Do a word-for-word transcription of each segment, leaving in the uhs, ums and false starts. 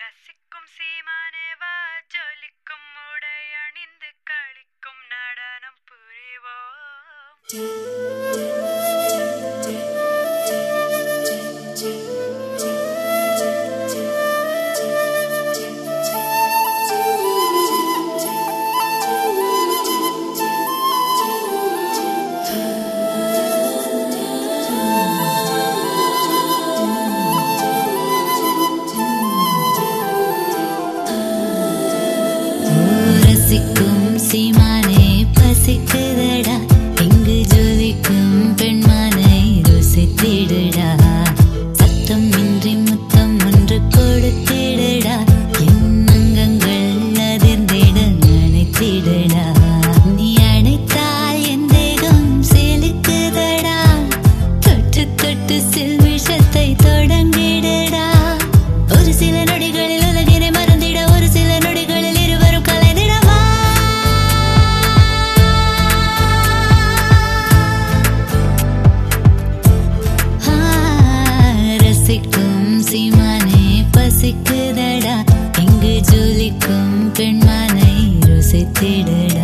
ரசிக்கும் சீமானேவா ஜொலிக்கும் உடை அணிந்து களிக்கும் நடனம் புரிவோம். ரசிக்கும் சீமானே பசிக்குதடா, இங்கு ஜொலிக்கும் பெண்மானை ருசித்திடுடா. சத்தம் இன்றி முத்தம் ஒன்று கொடுத்திடுடா, என் அங்கங்கள் அதிர்ந்திட நினைத்திடுடா. நீ அணைத்தால் என் தேகம் செலுக்குதடா, தொட்டு தொட்டு சில்விஷத்தை தொடங்கிடுடா. ஒரு சில நொடிகளில் உலகினை மறந்திட, ஒரு சில நொடிகளில் இருவரும் கலைந்திடவா. ரசிக்கும் சீமானே பசிக்குதடா, இங்கு ஜொலிக்கும் பெண்மானை ருசித்திடடா.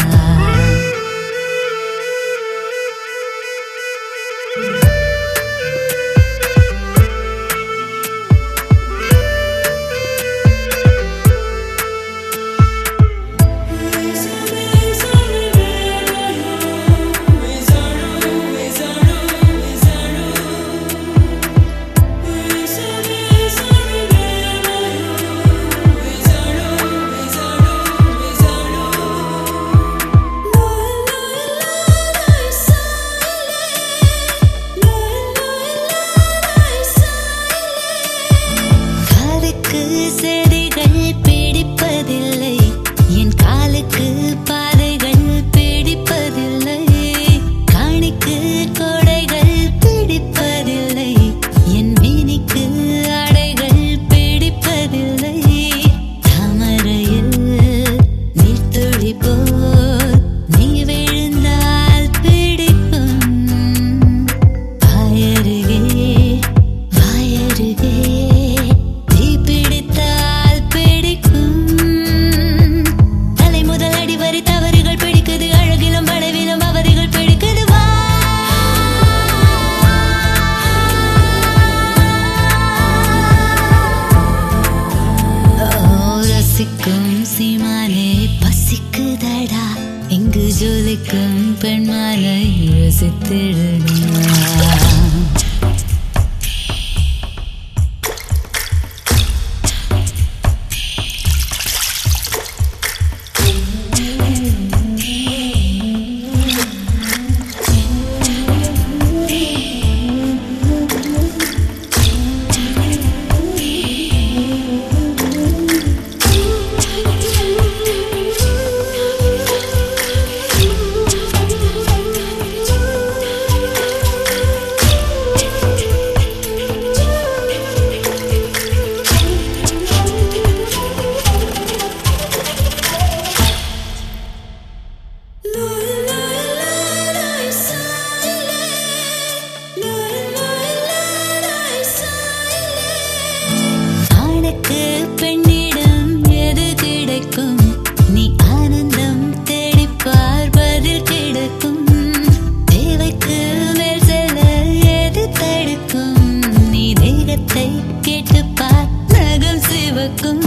செடிகள் பிடிப்பதில்லை, என் காலுக்கு பாதைகள் பிடிப்பதில்லை. காணிக்கு கோடைகள் பிடிப்பதில்லை, என் மீனிக்கு ஆடைகள் பிடிப்பதில்லை. தாமரையில் நீர்த்துளி போல் நீ விழுந்தால் பிடிக்கும். வாயருகே வாயருகே பிடித்தால் பிடிக்கும். தலை முதல் அடி வரை தவறுகள் பிடிக்குது, அழகிலும் வளைவிலும் அவதிகள் பிடிக்குது. வா ரசிக்கும் சீமானே பசிக்குதடா, இங்கு ஜொலிக்கும் பெண்மானை ருசித்திடுடா. பெண்ணிடம் எது கிடைக்கும், நீ ஆனந்தம் தேடிப்பார் பதில் கிடைக்கும். தேவைக்கு மேல் செல்ல எது தடுக்கும், நீ தேகத்தை கேட்டுப்பார் நகம் சிவக்கும்.